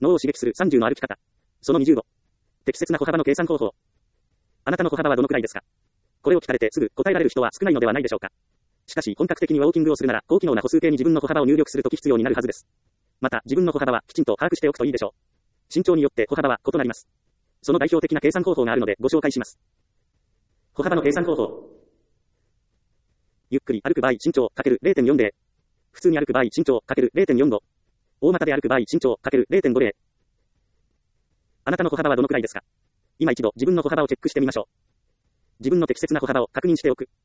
脳を刺激する30の歩き方。その20度。適切な歩幅の計算方法。あなたの歩幅はどのくらいですか？これを聞かれてすぐ答えられる人は少ないのではないでしょうか。しかし本格的にウォーキングをするなら高機能な歩数計に自分の歩幅を入力するとき必要になるはずです。また自分の歩幅はきちんと把握しておくといいでしょう。身長によって歩幅は異なります。その代表的な計算方法があるのでご紹介します。歩幅の計算方法。ゆっくり歩く場合身長 ×0.40。普通に歩く場合身長 ×0.45。大股で歩く場合身長 ×0.50。あなたの歩幅はどのくらいですか？今一度自分の歩幅をチェックしてみましょう。自分の適切な歩幅を確認しておく。